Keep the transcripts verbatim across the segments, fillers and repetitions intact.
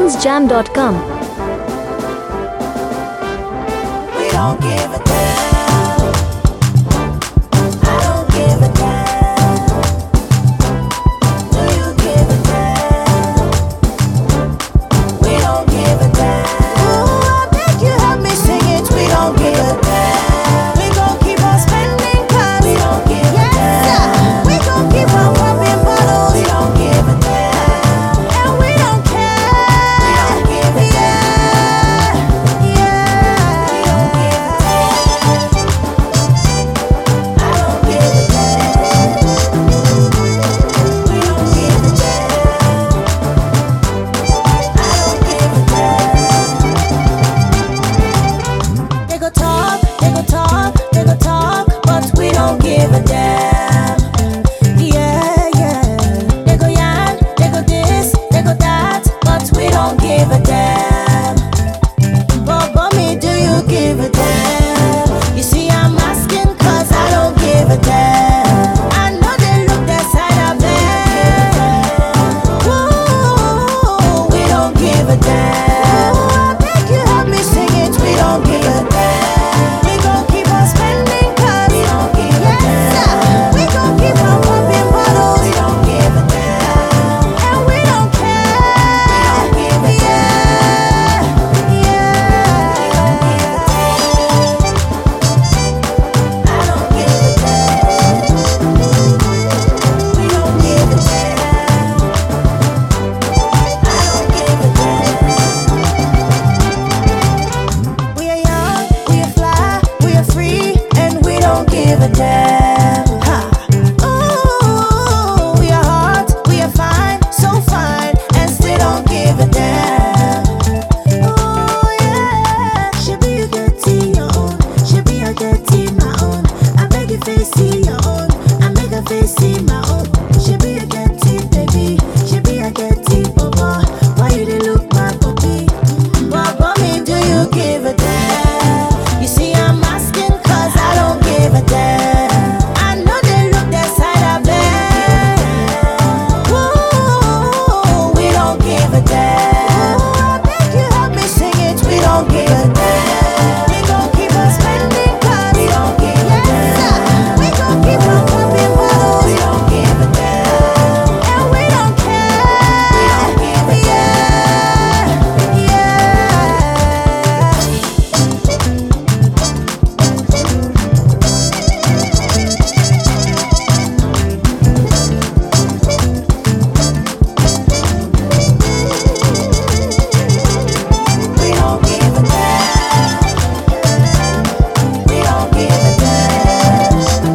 tunes jam dot com. We don't give a damn. I don't give a damn. Do you give a damn? We don't give a damn. Ooh, I beg you help me sing it. We don't give a damn. We gon' keep on spending cause we don't give a damn. We gon' keep on popping bottles. We don't give a damn. And we don't care. We don't give a damn. Yeah, we don't give a damn. I don't give a damn. We don't give a damn. I don't give a damn. They go talk, they go talk, they go talk, but we don't give a damn. Yeah, yeah. They go yarn, they go this, they go that, but we don't give a damn. But, but me, do you give a damn? You see, I'm asking cause I don't give a damn. I know they look that side of them. Ooh, we don't give a damn. Ooh, I beg you help me sing it. We don't give a damn. We gon' keep on spending cause we don't give a damn. We gon' keep on popping bottles. We don't give a damn. And we don't care. We don't give a damn. Yeah, we don't give a damn. I don't give a damn. We don't give a damn. I don't give a damn. We are young, we are fly, we are free, and we don't give a damn. Ha. Ooh, we are hot, we are fine, so fine, and still don't give a damn. Ooh, yeah. Should be you get in your own, should be I get in my own. I beg you face in your own, I make a face in my own. Should be I get it, baby, should be I get it, Baba. Why you dey look my puppy? Baba, me, do you give a damn? You see, I'm asking cause I don't give a damn. I know they look that side of them. Ooh, we don't give a damn. Ooh, I beg you help me sing it. We don't give a damn. We gon' keep on spending cause we don't give a damn. We gon' keep on popping bottles. We don't give a damn. And we don't care. We don't give a damn. Yeah, we don't give a damn. We don't give a damn.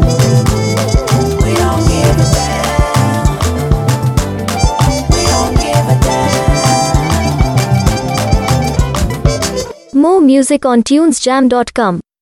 We don't give a damn. We don't give a damn. More music on tunes jam dot com.